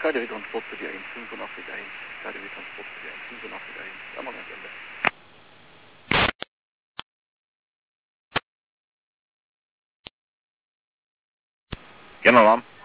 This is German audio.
KDW Transport für die 185 1. KDW Transport für die 185 1. Einmal ganz Ende. General Alarm.